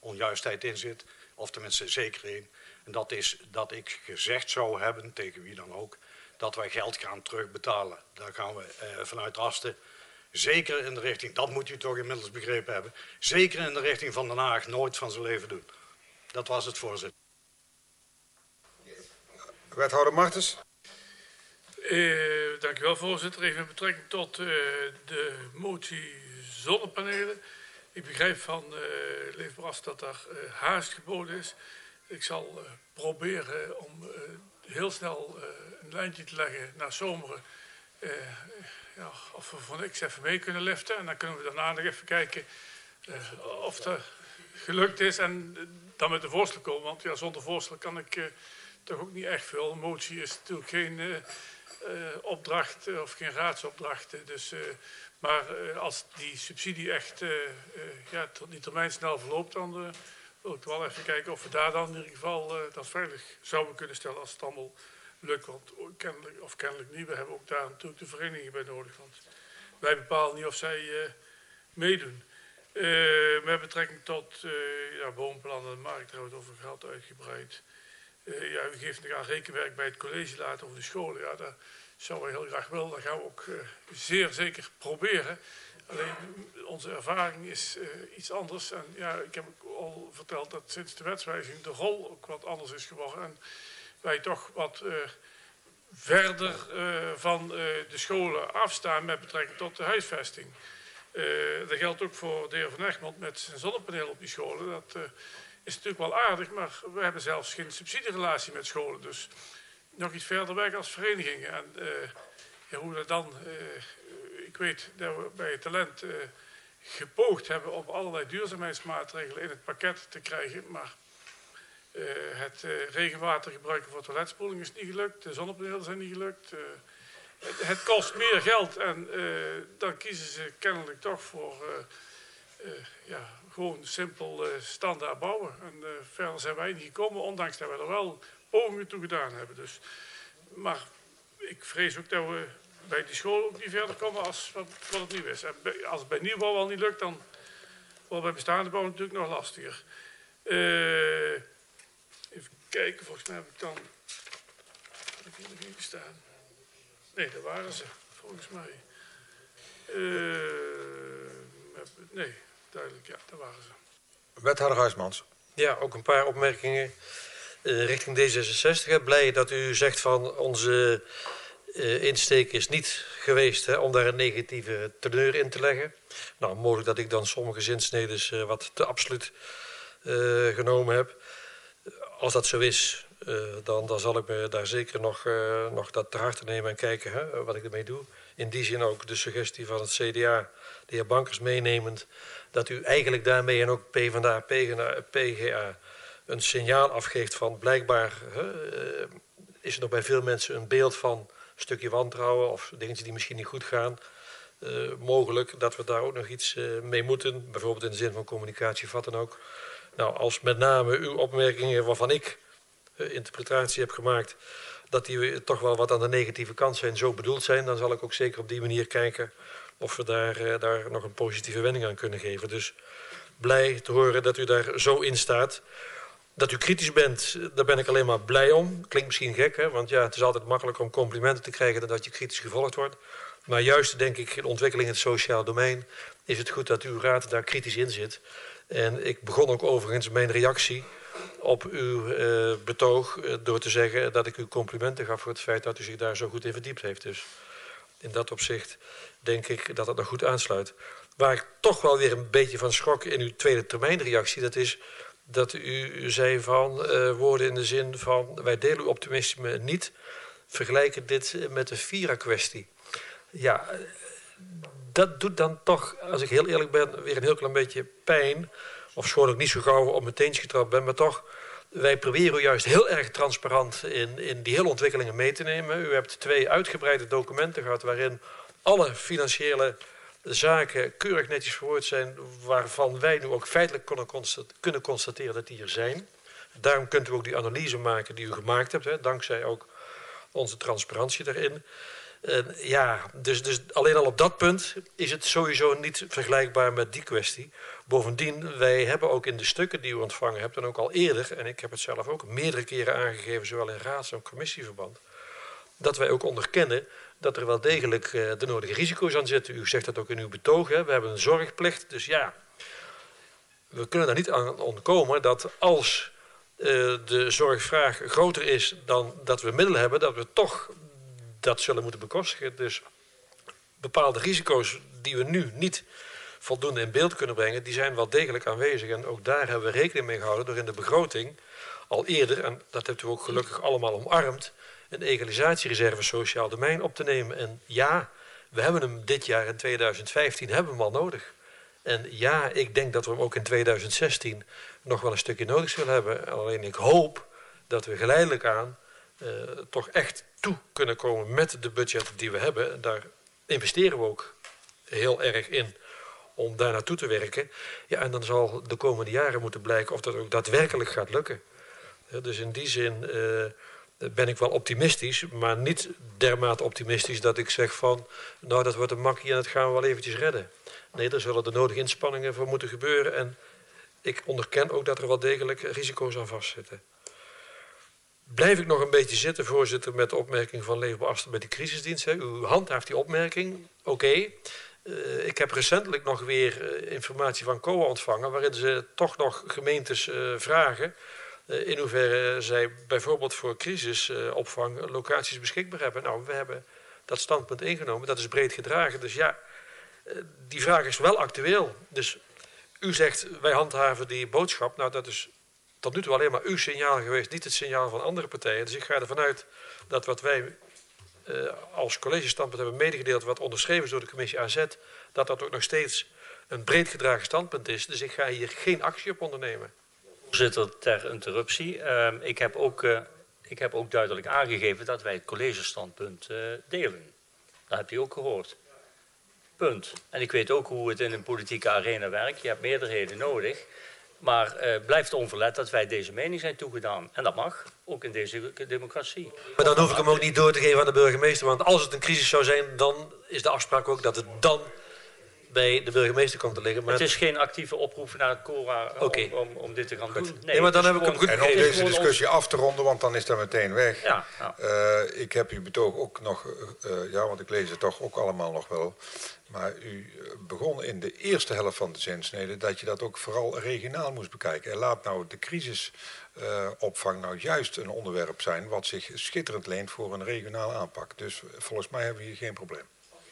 onjuistheid in zit. Of tenminste zeker één. En dat is dat ik gezegd zou hebben, tegen wie dan ook, dat wij geld gaan terugbetalen. Daar gaan we vanuit Asten, zeker in de richting, dat moet u toch inmiddels begrepen hebben, zeker in de richting van Den Haag nooit van zijn leven doen. Dat was het, voorzitter. Wethouder Martens. Dank u wel, voorzitter. Even met betrekking tot de motie zonnepanelen. Ik begrijp van Leefbaar Asten dat daar haast geboden is. Ik zal proberen om heel snel een lijntje te leggen naar Zomeren. Ja, of we voor niks even mee kunnen liften. En dan kunnen we daarna nog even kijken of dat gelukt is. En dan met de voorstel komen. Want ja, zonder voorstel kan ik toch ook niet echt veel. Een motie is natuurlijk geen opdracht of geen raadsopdracht. Dus, maar als die subsidie echt ja, tot die termijn snel verloopt, dan wil ik wel even kijken of we daar dan in ieder geval dat veilig zouden kunnen stellen als het allemaal lukt. Want kennelijk niet. We hebben ook daar natuurlijk de verenigingen bij nodig. Want wij bepalen niet of zij meedoen. Met betrekking tot ja, woonplannen en markt, daar hebben we het over gehad, uitgebreid. Ja, u geeft nog aan rekenwerk bij het college later over de scholen. Ja, dat zouden we heel graag willen. Dat gaan we ook zeer zeker proberen. Alleen onze ervaring is iets anders. En ja, ik heb ook al verteld dat sinds de wetswijziging de rol ook wat anders is geworden. En wij toch wat verder van de scholen afstaan met betrekking tot de huisvesting. Dat geldt ook voor de heer Van Egmond met zijn zonnepaneel op die scholen. Dat is natuurlijk wel aardig, maar we hebben zelfs geen subsidierelatie met scholen. Dus nog iets verder weg als verenigingen. En ja, hoe dat dan... ik weet dat we bij het talent gepoogd hebben om allerlei duurzaamheidsmaatregelen in het pakket te krijgen. Maar het regenwater gebruiken voor toiletspoeling is niet gelukt. De zonnepanelen zijn niet gelukt. Het kost meer geld en dan kiezen ze kennelijk toch voor ja, gewoon simpel standaard bouwen. En verder zijn wij niet gekomen, ondanks dat we er wel pogingen toe gedaan hebben. Dus, maar ik vrees ook dat we bij die school ook niet verder komen als wat het nu is. En als het bij nieuwbouw al niet lukt, dan wordt bij bestaande bouw natuurlijk nog lastiger. Even kijken, volgens mij heb ik dan... Heb ik hier nog in gestaan? Nee, daar waren ze, volgens mij. Nee, duidelijk, ja, daar waren ze. Wethouder Huismans. Ja, ook een paar opmerkingen richting D66. Blij dat u zegt van onze insteek is niet geweest om daar een negatieve teneur in te leggen. Nou, mogelijk dat ik dan sommige zinsneden wat te absoluut genomen heb. Als dat zo is, dan zal ik me daar zeker nog dat ter harte nemen en kijken wat ik ermee doe. In die zin ook de suggestie van het CDA, de heer Bankers meenemend, dat u eigenlijk daarmee en ook PvdA, PGA een signaal afgeeft van blijkbaar is er nog bij veel mensen een beeld van een stukje wantrouwen of dingen die misschien niet goed gaan. Mogelijk dat we daar ook nog iets mee moeten, bijvoorbeeld in de zin van communicatie, wat dan ook. Nou, als met name uw opmerkingen waarvan ik interpretatie heb gemaakt, dat die toch wel wat aan de negatieve kant zijn, zo bedoeld zijn, dan zal ik ook zeker op die manier kijken of we daar nog een positieve wending aan kunnen geven. Dus blij te horen dat u daar zo in staat. Dat u kritisch bent, daar ben ik alleen maar blij om. Klinkt misschien gek, hè? Want ja, het is altijd makkelijker om complimenten te krijgen dan dat je kritisch gevolgd wordt. Maar juist, denk ik, de ontwikkeling in het sociaal domein is het goed dat uw raad daar kritisch in zit. En ik begon ook overigens mijn reactie op uw betoog door te zeggen dat ik u complimenten gaf voor het feit dat u zich daar zo goed in verdiept heeft. Dus in dat opzicht denk ik dat het nog goed aansluit. Waar ik toch wel weer een beetje van schrok in uw tweede termijnreactie, dat is dat u zei van woorden in de zin van wij delen uw optimisme niet, vergelijken dit met de Vira-kwestie. Ja, dat doet dan toch, als ik heel eerlijk ben, weer een heel klein beetje pijn. Of schoon ik niet zo gauw op mijn teentje getrapt ben, maar toch, wij proberen u juist heel erg transparant in die hele ontwikkelingen mee te nemen. U hebt 2 uitgebreide documenten gehad waarin alle financiële zaken keurig netjes verwoord zijn, waarvan wij nu ook feitelijk kunnen constateren dat die er zijn. Daarom kunt u ook die analyse maken die u gemaakt hebt, dankzij ook onze transparantie daarin. Ja, dus alleen al op dat punt is het sowieso niet vergelijkbaar met die kwestie. Bovendien, wij hebben ook in de stukken die u ontvangen hebt, en ook al eerder, en ik heb het zelf ook meerdere keren aangegeven, zowel in raads- en commissieverband, dat wij ook onderkennen dat er wel degelijk de nodige risico's aan zitten. U zegt dat ook in uw betoog, hè. We hebben een zorgplicht, dus ja, we kunnen er niet aan ontkomen dat als de zorgvraag groter is dan dat we middelen hebben, dat we toch dat zullen moeten bekostigen. Dus bepaalde risico's die we nu niet voldoende in beeld kunnen brengen, die zijn wel degelijk aanwezig. En ook daar hebben we rekening mee gehouden door in de begroting al eerder, en dat hebt u ook gelukkig allemaal omarmd, een egalisatiereserve sociaal domein op te nemen. En ja, we hebben hem dit jaar in 2015 hebben we hem al nodig. En ja, ik denk dat we hem ook in 2016 nog wel een stukje nodig zullen hebben. Alleen ik hoop dat we geleidelijk aan toch echt toe kunnen komen met de budget die we hebben. En daar investeren we ook heel erg in om daar naartoe te werken. Ja, en dan zal de komende jaren moeten blijken of dat ook daadwerkelijk gaat lukken. Dus in die zin ben ik wel optimistisch, maar niet dermate optimistisch dat ik zeg van, nou dat wordt een makkie en dat gaan we wel eventjes redden. Nee, er zullen de nodige inspanningen voor moeten gebeuren en ik onderken ook dat er wel degelijk risico's aan vastzitten. Blijf ik nog een beetje zitten, voorzitter, met de opmerking van Leefbaar Asten bij de crisisdienst. U handhaaft die opmerking, oké. Ik heb recentelijk nog weer informatie van COA ontvangen, waarin ze toch nog gemeentes vragen in hoeverre zij bijvoorbeeld voor crisisopvang locaties beschikbaar hebben. Nou, we hebben dat standpunt ingenomen, dat is breed gedragen. Dus ja, die vraag is wel actueel. Dus u zegt, wij handhaven die boodschap. Nou, dat is tot nu toe alleen maar uw signaal geweest, niet het signaal van andere partijen. Dus ik ga ervan uit dat wat wij als collegestandpunt hebben medegedeeld, wat onderschreven is door de commissie AZ, dat dat ook nog steeds een breed gedragen standpunt is. Dus ik ga hier geen actie op ondernemen. Voorzitter, ter interruptie. Ik heb ook duidelijk aangegeven dat wij het collegestandpunt delen. Dat hebt u ook gehoord. Punt. En ik weet ook hoe het in een politieke arena werkt. Je hebt meerderheden nodig. Maar blijft onverlet dat wij deze mening zijn toegedaan. En dat mag, ook in deze democratie. Maar dan hoef ik hem ook niet door te geven aan de burgemeester. Want als het een crisis zou zijn, dan is de afspraak ook dat het dan bij de burgemeester komt te liggen. Maar het is geen actieve oproep naar het CORA om dit te gaan doen. Nee, maar dan heb ik hem goed En om deze discussie af te ronden, want dan is dat meteen weg. Ja. Ik heb uw betoog ook nog, want ik lees het toch ook allemaal nog wel. Maar u begon in de eerste helft van de zinsnede dat je dat ook vooral regionaal moest bekijken. En laat nou de crisisopvang nou juist een onderwerp zijn wat zich schitterend leent voor een regionale aanpak. Dus volgens mij hebben we hier geen probleem.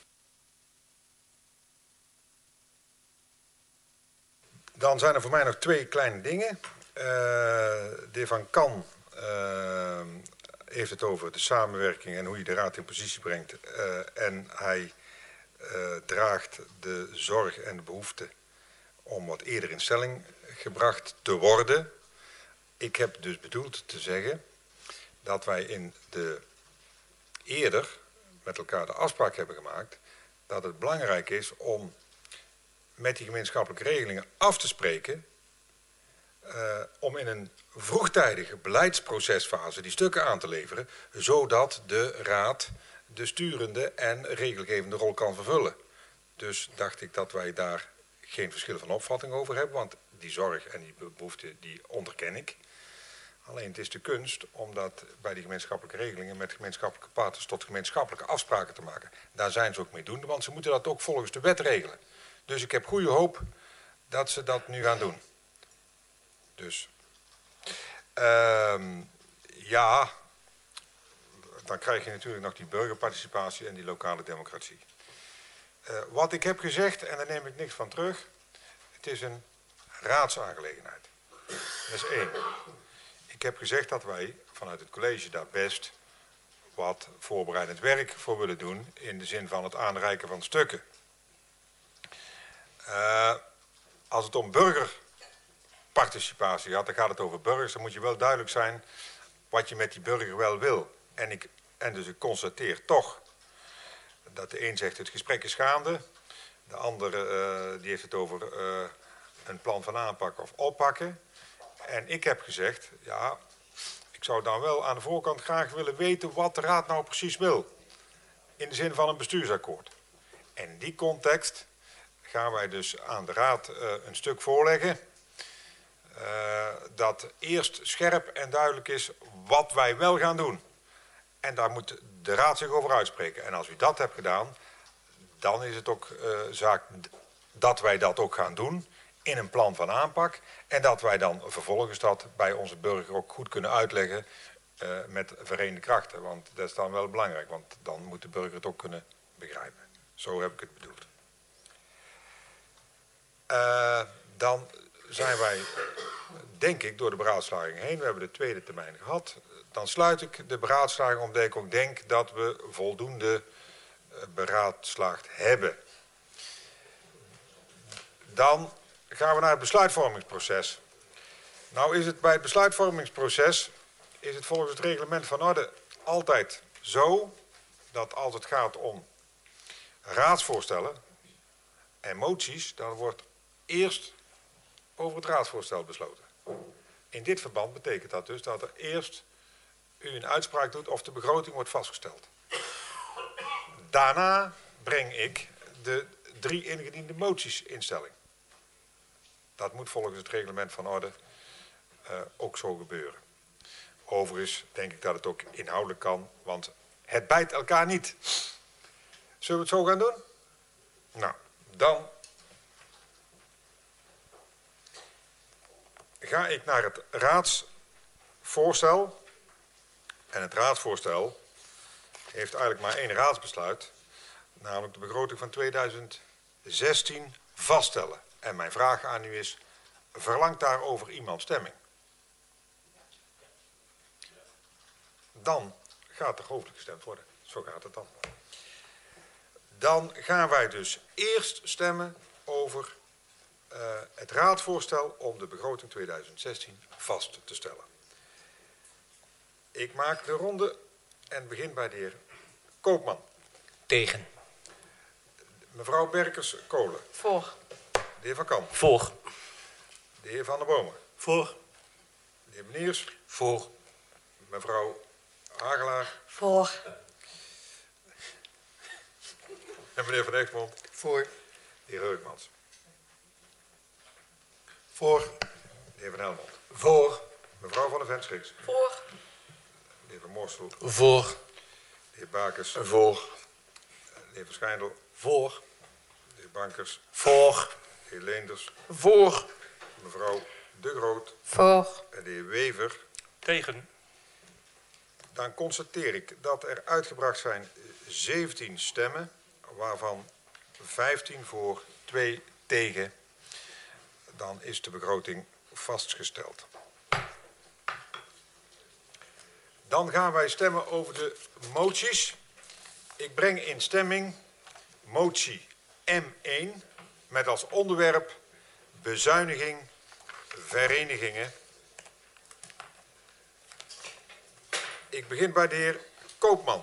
Dan zijn er voor mij nog twee kleine dingen. De heer Van Kan heeft het over de samenwerking en hoe je de raad in positie brengt. En hij draagt de zorg en de behoefte om wat eerder in stelling gebracht te worden. Ik heb dus bedoeld te zeggen dat wij eerder met elkaar de afspraak hebben gemaakt dat het belangrijk is om met die gemeenschappelijke regelingen af te spreken om in een vroegtijdige beleidsprocesfase die stukken aan te leveren, zodat de raad de sturende en regelgevende rol kan vervullen. Dus dacht ik dat wij daar geen verschil van opvatting over hebben, want die zorg en die behoefte die onderken ik. Alleen het is de kunst om dat bij die gemeenschappelijke regelingen met gemeenschappelijke partners tot gemeenschappelijke afspraken te maken. Daar zijn ze ook mee doen, want ze moeten dat ook volgens de wet regelen. Dus ik heb goede hoop dat ze dat nu gaan doen. Dus ja, dan krijg je natuurlijk nog die burgerparticipatie en die lokale democratie. Wat ik heb gezegd, en daar neem ik niks van terug, het is een raadsaangelegenheid. Dat is één. Ik heb gezegd dat wij vanuit het college daar best wat voorbereidend werk voor willen doen in de zin van het aanreiken van stukken. Als het om burgerparticipatie gaat, dan gaat het over burgers. Dan moet je wel duidelijk zijn wat je met die burger wel wil. En dus ik constateer toch dat de een zegt het gesprek is gaande. De ander die heeft het over een plan van aanpak of oppakken. En ik heb gezegd, ja, ik zou dan wel aan de voorkant graag willen weten wat de raad nou precies wil. in de zin van een bestuursakkoord. En in die context gaan wij dus aan de Raad een stuk voorleggen dat eerst scherp en duidelijk is wat wij wel gaan doen. En daar moet de Raad zich over uitspreken. En als u dat hebt gedaan, dan is het ook zaak dat wij dat ook gaan doen in een plan van aanpak. En dat wij dan vervolgens dat bij onze burger ook goed kunnen uitleggen met verenigde krachten. Want dat is dan wel belangrijk, want dan moet de burger het ook kunnen begrijpen. Zo heb ik het bedoeld. Dan zijn wij, denk ik, door de beraadslaging heen. We hebben de tweede termijn gehad. Dan sluit ik de beraadslaging omdat ik ook denk dat we voldoende beraadslaagd hebben. Dan gaan we naar het besluitvormingsproces. Nou is het bij het besluitvormingsproces, is het volgens het reglement van orde altijd zo dat als het gaat om raadsvoorstellen en moties, dan wordt eerst over het raadsvoorstel besloten. In dit verband betekent dat dus dat er eerst u een uitspraak doet of de begroting wordt vastgesteld. Daarna breng ik de 3 ingediende moties in stelling. Dat moet volgens het reglement van orde ook zo gebeuren. Overigens denk ik dat het ook inhoudelijk kan, want het bijt elkaar niet. Zullen we het zo gaan doen? Nou, dan ga ik naar het raadsvoorstel. En het raadsvoorstel heeft eigenlijk maar 1 raadsbesluit, namelijk de begroting van 2016 vaststellen. En mijn vraag aan u is, verlangt daarover iemand stemming? Dan gaat er hoofdelijk gestemd worden. Zo gaat het dan. Dan gaan wij dus eerst stemmen over het raadsvoorstel om de begroting 2016 vast te stellen. Ik maak de ronde en begin bij de heer Koopman. Tegen. Mevrouw Berkers-Kolen. Voor. De heer Van Kamp. Voor. De heer Van der Bomen. Voor. De heer Beniers. Voor. Mevrouw Hagelaar. Voor. En meneer Van Egmond. Voor. De heer Heurkmans. Voor. De heer Van Helmond. Voor. Mevrouw Van der Ven-Schiks. Voor. De heer Van Moorsel. Voor. De heer Bakers. Voor. De heer Van Schijndel. Voor. De heer Bankers. Voor. De heer Leenders. Voor. Mevrouw De Groot. Voor. En de heer Wever. Tegen. Dan constateer ik dat er uitgebracht zijn 17 stemmen, waarvan 15 voor, 2 tegen. Dan is de begroting vastgesteld. Dan gaan wij stemmen over de moties. Ik breng in stemming motie M1 met als onderwerp bezuiniging verenigingen. Ik begin bij de heer Koopman.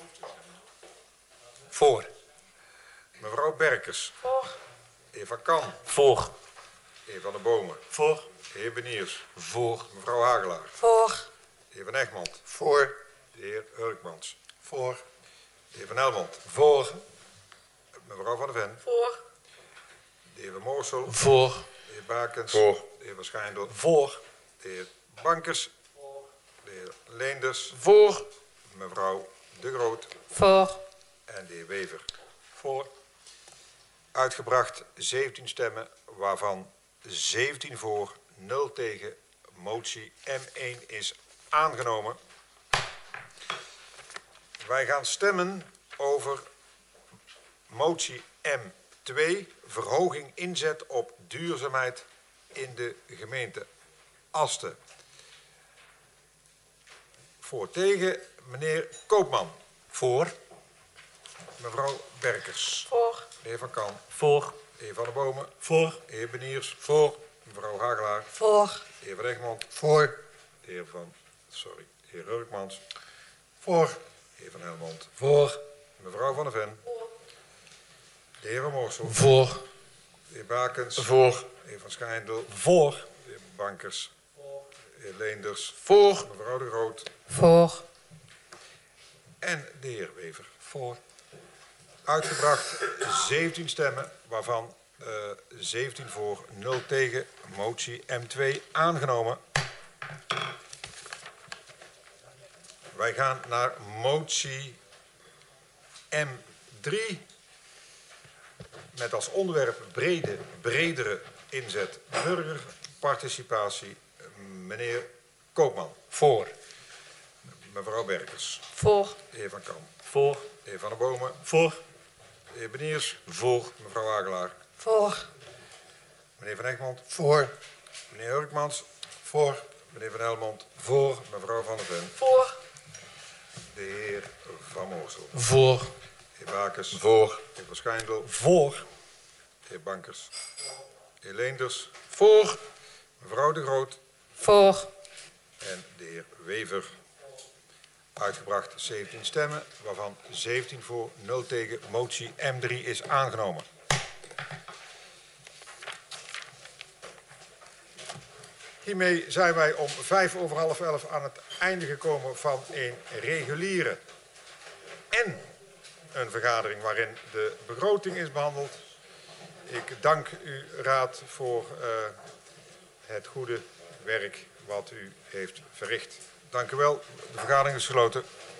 Voor. Mevrouw Berkers. Voor. De heer Van Kam. Voor. De heer Van der Bomen. Voor. De heer Beniers. Voor. Mevrouw Hagelaar. Voor. De heer Van Egmond. Voor. De heer Hurkmans. Voor. De heer Van Helmond. Voor. Mevrouw Van der Ven. Voor. De heer Van Moorsel. Voor. De heer Bakens. Voor. De heer Van Schijndel. Voor. De heer Bankers. De heer Leenders. Voor. Mevrouw De Groot. Voor. En de heer Wever. Voor. Uitgebracht 17 stemmen, waarvan 17 voor, 0 tegen. Motie M1 is aangenomen. Wij gaan stemmen over motie M2, verhoging inzet op duurzaamheid in de gemeente Asten. Voor tegen meneer Koopman. Voor. Mevrouw Berkers. Voor. De heer Van Kam. Voor. De heer Van der Bomen. Voor. De heer Beniers. Voor. Mevrouw Hagelaar. Voor. De heer Van Egmond. Voor. De heer Hurkmans. Voor. De heer Van Helmond. Voor. Mevrouw Van der Ven. De heer Van Moorsel. Voor. De heer Bakens. Voor. De heer Van Schijndel. Voor. De heer Bankers. De heer Leenders. Voor. Mevrouw De Groot. Voor. En de heer Wever. Voor. Uitgebracht 17 stemmen, waarvan 17 voor, 0 tegen. Motie M2 aangenomen. Wij gaan naar motie M3. Met als onderwerp bredere inzet burgerparticipatie. Meneer Koopman. Voor. Mevrouw Berkers. Voor. De heer Van Kam. Voor. De heer Van der Bomen. Voor. De heer Beniers. Voor. Mevrouw Agelaar. Voor. Meneer Van Egmond. Voor. Meneer Hurkmans. Voor. Meneer Van Helmond. Voor. Mevrouw Van der Ven. Voor. De heer Van Moorsel. Voor. De heer Bakers. Voor. De heer Van Schijndel. Voor. De heer Bankers. De heer Leenders. Voor. Mevrouw De Groot. Voor. En de heer Wever. Uitgebracht 17 stemmen, waarvan 17 voor, 0 tegen. Motie M3 is aangenomen. Hiermee zijn wij om 11:05 aan het einde gekomen van een reguliere en een vergadering waarin de begroting is behandeld. Ik dank u raad voor het goede werk wat u heeft verricht. Dank u wel. De vergadering is gesloten.